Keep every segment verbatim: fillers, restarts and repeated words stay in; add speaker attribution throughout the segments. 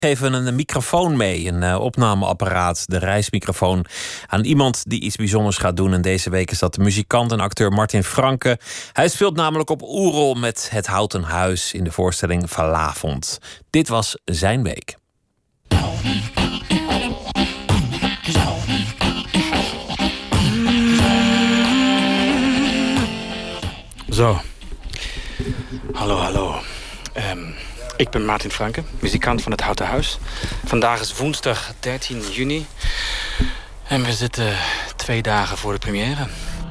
Speaker 1: Geven een microfoon mee, een uh, opnameapparaat, de reismicrofoon, aan iemand die iets bijzonders gaat doen. En deze week is dat de muzikant en acteur Martin Franke. Hij speelt namelijk op Oerol met Het Houten Huis in de voorstelling Vanavond. Dit was zijn week.
Speaker 2: Zo. Hallo, hallo. Um... Ik ben Martin Franke, muzikant van Het Houten Huis. Vandaag is woensdag dertien juni. En we zitten twee dagen voor de première.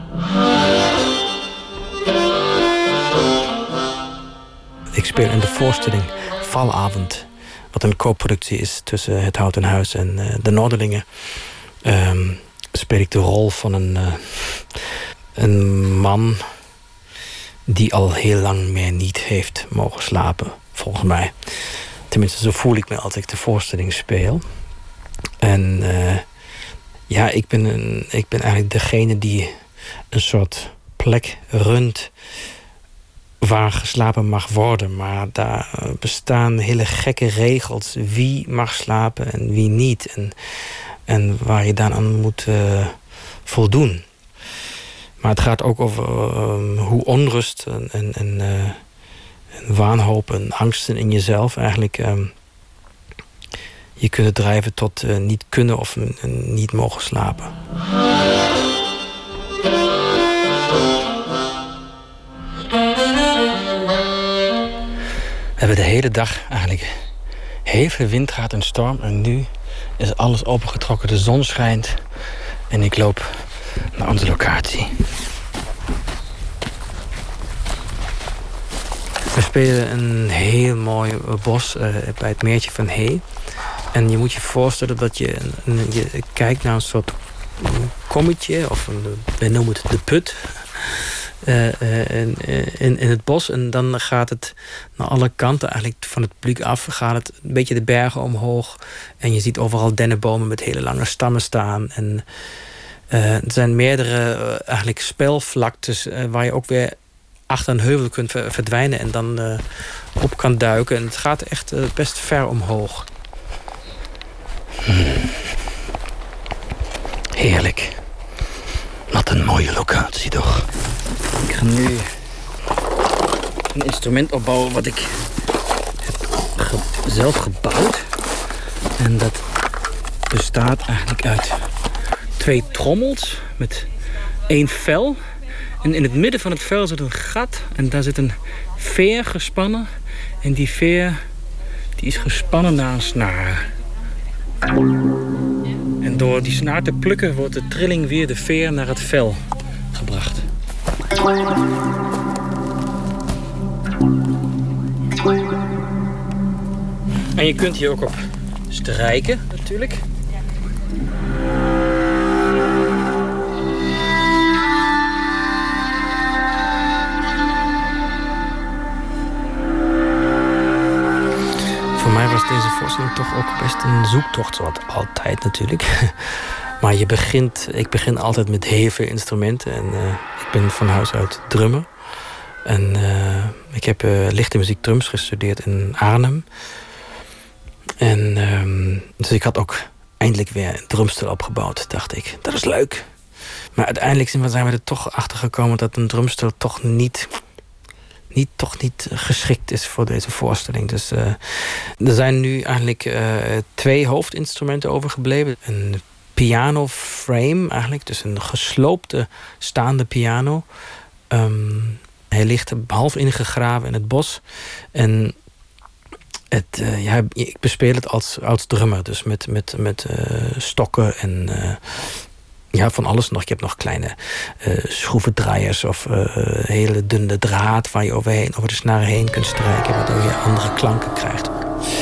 Speaker 2: Ik speel in de voorstelling Valavond. Wat een co-productie is tussen Het Houten Huis en uh, de Noorderlingen. Um, speel ik de rol van een, uh, een man die al heel lang meer niet heeft mogen slapen. Volgens mij. Tenminste, zo voel ik me als ik de voorstelling speel. En uh, ja, ik ben, een, ik ben eigenlijk degene die een soort plek runt waar geslapen mag worden. Maar daar bestaan hele gekke regels. Wie mag slapen en wie niet. En, en waar je dan aan moet uh, voldoen. Maar het gaat ook over uh, hoe onrust en... en, en uh, En waanhoop en angsten in jezelf eigenlijk um, je kunnen drijven tot uh, niet kunnen of uh, niet mogen slapen. We hebben de hele dag eigenlijk heel veel wind gehad en storm. En nu is alles opengetrokken, de zon schijnt. En ik loop naar onze locatie. We spelen een heel mooi bos uh, bij het meertje van Hee. En je moet je voorstellen dat je, een, je kijkt naar een soort kommetje, of een, wij noemen het de put, uh, uh, in, in, in het bos. En dan gaat het naar alle kanten eigenlijk van het publiek af, gaat het een beetje de bergen omhoog. En je ziet overal dennenbomen met hele lange stammen staan. En uh, er zijn meerdere uh, eigenlijk spelvlaktes uh, waar je ook weer achter een heuvel kunt verdwijnen en dan uh, op kan duiken. En het gaat echt uh, best ver omhoog. Hmm. Heerlijk. Wat een mooie locatie toch. Ik ga nu een instrument opbouwen wat ik heb ge- zelf gebouwd. En dat bestaat eigenlijk uit twee trommels met één vel. En in het midden van het vel zit een gat. En daar zit een veer gespannen. En die veer die is gespannen naar een snaar. En door die snaar te plukken wordt de trilling weer de veer naar het vel gebracht. En je kunt hier ook op strijken natuurlijk. Voor mij was deze voorstelling toch ook best een zoektocht, zoals altijd natuurlijk. Maar je begint, ik begin altijd met heel veel instrumenten. En uh, ik ben van huis uit drummer. En uh, ik heb uh, lichte muziek drums gestudeerd in Arnhem. En um, dus ik had ook eindelijk weer een drumstel opgebouwd, dacht ik. Dat is leuk. Maar uiteindelijk zijn we er toch achter gekomen dat een drumstel toch niet... Niet, toch niet geschikt is voor deze voorstelling. Dus uh, er zijn nu eigenlijk uh, twee hoofdinstrumenten overgebleven. Een piano frame eigenlijk, dus een gesloopte staande piano. Um, hij ligt half ingegraven in het bos. En het, uh, ja, ik bespeel het als, als drummer, dus met, met, met uh, stokken en... Uh, Ja, van alles nog. Ik heb nog kleine uh, schroevendraaiers of uh, hele dunne draad waar je overheen, over de snaren heen kunt strijken, waardoor je andere klanken krijgt.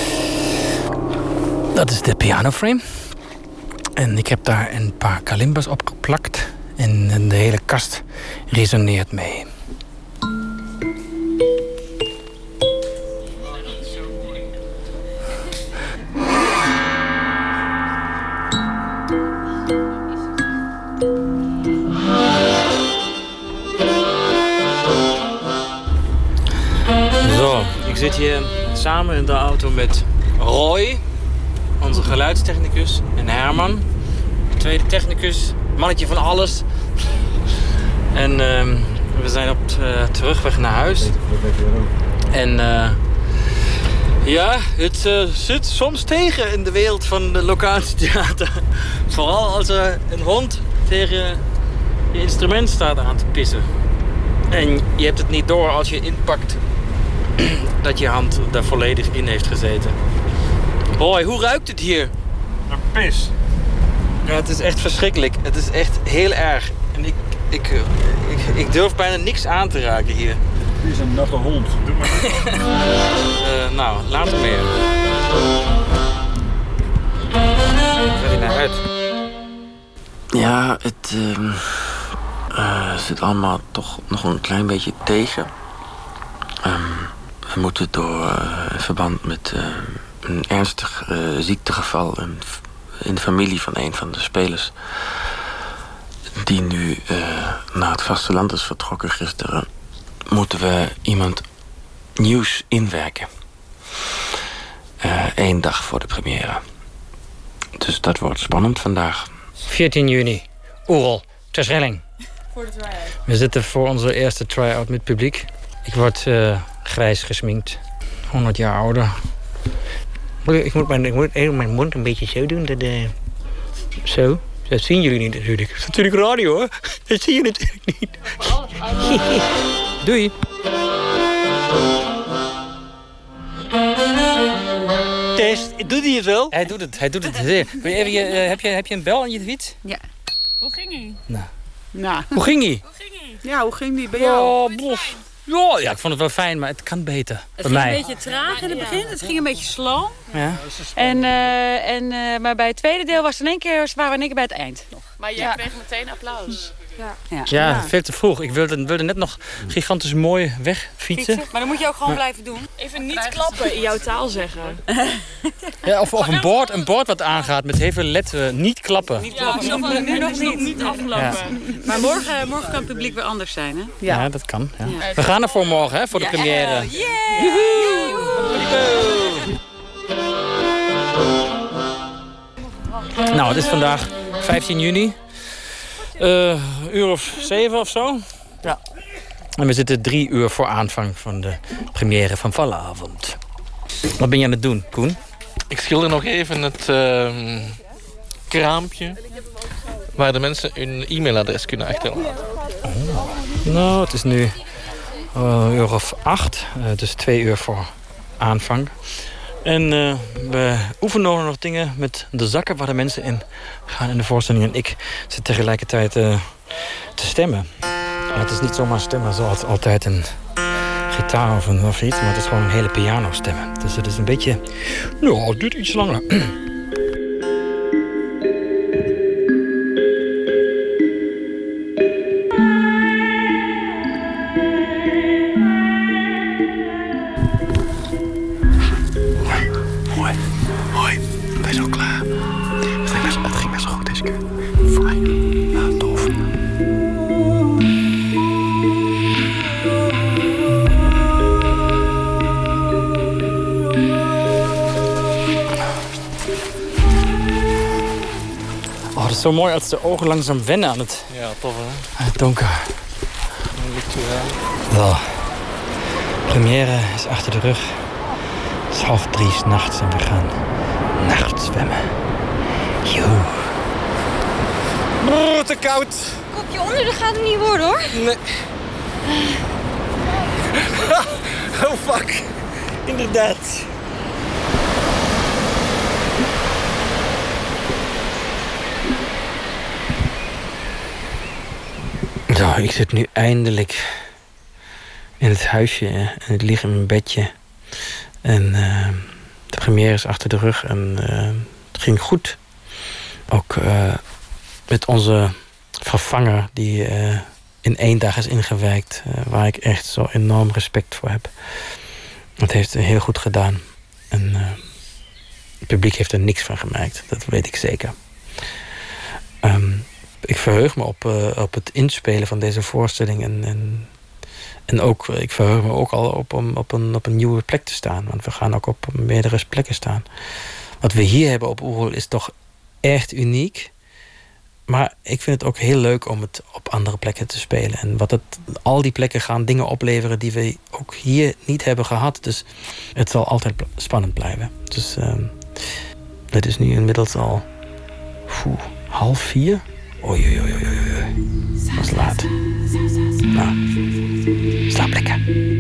Speaker 2: Dat is de pianoframe. En ik heb daar een paar kalimbas op geplakt. En de hele kast resoneert mee. Zo, ik zit hier samen in de auto met Roy. geluidstechnicus. En Herman, tweede technicus. Mannetje van alles. En uh, we zijn op uh, terugweg naar huis. En uh, ja, het uh, zit soms tegen in de wereld van de locatietheater. Vooral als er een hond tegen je instrument staat aan te pissen. En je hebt het niet door als je inpakt dat je hand daar volledig in heeft gezeten. Hoi, hoe ruikt het hier?
Speaker 3: Naar pis.
Speaker 2: Ja, het is echt verschrikkelijk. Het is echt heel erg. En ik, ik, ik, ik durf bijna niks aan te raken hier.
Speaker 3: Het is een natte hond. Doe maar.
Speaker 2: uh, nou, later meer. Waar gaat hij naar uit? Ja, het uh, uh, zit allemaal toch nog een klein beetje tegen. Um, we moeten door uh, in verband met uh, een ernstig uh, ziektegeval in, in de familie van een van de spelers, die nu uh, naar het vasteland is vertrokken gisteren, moeten we iemand nieuws inwerken. Eén uh, dag voor de première. Dus dat wordt spannend vandaag. veertien juni, Oerol, Terschelling.
Speaker 4: Voor de try-out.
Speaker 2: We zitten voor onze eerste try-out met publiek. Ik word uh, grijs gesminkt. honderd jaar ouder. Ik moet mijn, ik moet mijn mond een beetje zo doen. Dat, uh, zo. Dat zien jullie niet natuurlijk. Dat is natuurlijk radio, hoor. Dat zie je natuurlijk niet. Doei. Test. Doet hij het wel? Hij doet het. Hij doet het. Even, je, uh, heb, je, heb je een bel aan je fiets?
Speaker 4: Ja. Hoe ging hij?
Speaker 2: Nou.
Speaker 4: Nou.
Speaker 2: Hoe ging hij?
Speaker 4: Hoe ging hij?
Speaker 5: Ja, hoe ging die bij jou?
Speaker 2: Oh, bof. Ja, ja, ik vond het wel fijn, maar het kan beter.
Speaker 4: Het
Speaker 2: bij
Speaker 4: ging
Speaker 2: mij.
Speaker 4: een beetje traag in het begin. Het ging een beetje slow.
Speaker 2: Ja.
Speaker 4: En, uh, en, uh, maar bij het tweede deel was het in één keer, waren we in één keer bij het eind. Nog.
Speaker 5: Maar jij
Speaker 4: ja.
Speaker 5: kreeg meteen applaus.
Speaker 4: Ja, ja.
Speaker 2: Ja, ja, veel te vroeg. Ik wilde, wilde net nog gigantisch mooi wegfietsen.
Speaker 4: Fietsen. Maar dan moet je ook gewoon maar blijven doen.
Speaker 5: Even niet klappen in jouw taal zeggen.
Speaker 2: Ja, of, of een bord, een bord wat aangaat met heel veel letteren. Niet klappen.
Speaker 4: Niet klappen. Ja, nu, nu nog niet. Niet afgelopen. Ja. Maar morgen, morgen kan het publiek weer anders zijn, hè?
Speaker 2: Ja, ja dat kan. Ja. Ja. We gaan er voor morgen, hè, voor de ja. première.
Speaker 4: Yeah! Joehoe!
Speaker 2: Nou, het is vandaag vijftien juni. Uh, uur of zeven of zo. Ja. En we zitten drie uur voor aanvang van de première van vanavond. Wat ben je aan het doen, Koen?
Speaker 6: Ik schilder nog even het uh, kraampje waar de mensen hun e-mailadres kunnen achterlaten.
Speaker 2: Oh. Nou, het is nu uh, een uur of acht. Uh, dus twee uur voor aanvang. En uh, we oefenen nog dingen met de zakken waar de mensen in gaan in de voorstelling. En ik zit tegelijkertijd uh, te stemmen. Maar het is niet zomaar stemmen zoals altijd een gitaar of, een, of iets. Maar het is gewoon een hele piano stemmen. Dus het is een beetje... Nou, het duurt iets langer. Zo mooi als de ogen langzaam wennen aan het,
Speaker 6: ja, tof, hè?
Speaker 2: het donker. Wel, première is achter de rug. Het is half drie 's nachts en we gaan nachtzwemmen. Joe. Brrr, te koud.
Speaker 4: Kopje onder, dat gaat hem niet worden, hoor.
Speaker 2: Nee. Oh, fuck. Inderdaad. Zo, ik zit nu eindelijk in het huisje en ik lig in mijn bedje. En uh, de première is achter de rug en uh, het ging goed. Ook uh, met onze vervanger die uh, in één dag is ingewerkt, uh, waar ik echt zo enorm respect voor heb. Het heeft heel goed gedaan. En uh, het publiek heeft er niks van gemerkt, dat weet ik zeker. Um, Ik verheug me op, uh, op het inspelen van deze voorstelling. En, en, en ook, ik verheug me ook al op, om op, een, op een nieuwe plek te staan. Want we gaan ook op meerdere plekken staan. wat we hier hebben op Oerol is toch echt uniek. Maar ik vind het ook heel leuk om het op andere plekken te spelen. En wat het, al die plekken gaan dingen opleveren die we ook hier niet hebben gehad. Dus het zal altijd spannend blijven. Dus um, het is nu inmiddels al poeh, half vier. Oei, oei, oei, oei, oei. Dat is laat. Nou, slaap lekker.